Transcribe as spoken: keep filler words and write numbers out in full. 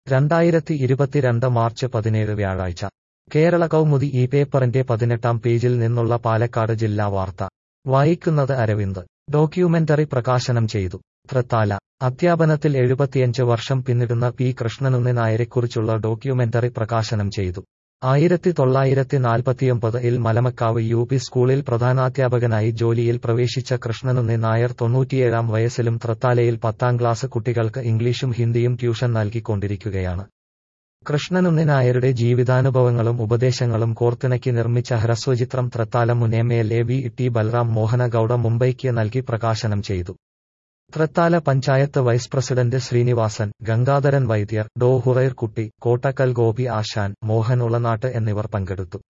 രണ്ടായിരത്തി ഇരുപത്തിരണ്ട് മാർച്ച് പതിനേഴ് വ്യാഴാഴ്ച കേരള കൗമുദി ഈ പേപ്പറിന്റെ പതിനെട്ടാം പേജിൽ നിന്നുള്ള പാലക്കാട് ജില്ലാ വാർത്ത വായിക്കുന്നത് അരവിന്ദ്. ഡോക്യുമെന്ററി പ്രകാശനം ചെയ്തു. തൃത്താല. അധ്യാപനത്തിൽ എഴുപത്തിയഞ്ച് വർഷം പിന്നിടുന്ന പി കൃഷ്ണനുണ്ണി നായരെക്കുറിച്ചുള്ള ഡോക്യുമെന്ററി പ്രകാശനം ചെയ്തു. ആയിരത്തി തൊള്ളായിരത്തി നാൽപ്പത്തിയൊമ്പത് ഇൽ മലമക്കാവ് യു പി സ്കൂളിൽ പ്രധാനാധ്യാപകനായി ജോലിയിൽ പ്രവേശിച്ച കൃഷ്ണനുണ്ണി നായർ തൊണ്ണൂറ്റിയേഴാം വയസ്സിലും തൃത്താലയിൽ പത്താം ക്ലാസ് കുട്ടികൾക്ക് ഇംഗ്ലീഷും ഹിന്ദിയും ട്യൂഷൻ നൽകിക്കൊണ്ടിരിക്കുകയാണ്. കൃഷ്ണനുണ്ണി നായരുടെ ജീവിതാനുഭവങ്ങളും ഉപദേശങ്ങളും കോർത്തിണക്കി നിർമ്മിച്ച ഹ്രസ്വചിത്രം തൃത്താല മുൻ M L A V T Balram Mohana Gowda മുംബൈക്ക് നൽകി പ്രകാശനം ചെയ്തു. Thrithala panchayat vice president Sreenivasan, Gangadharan Vaidyar, Dr Hurair Kutty, Kottakkal Gopi ആശാൻ, മോഹൻ ഉളനാട്ട് എന്നിവർ പങ്കെടുത്തു.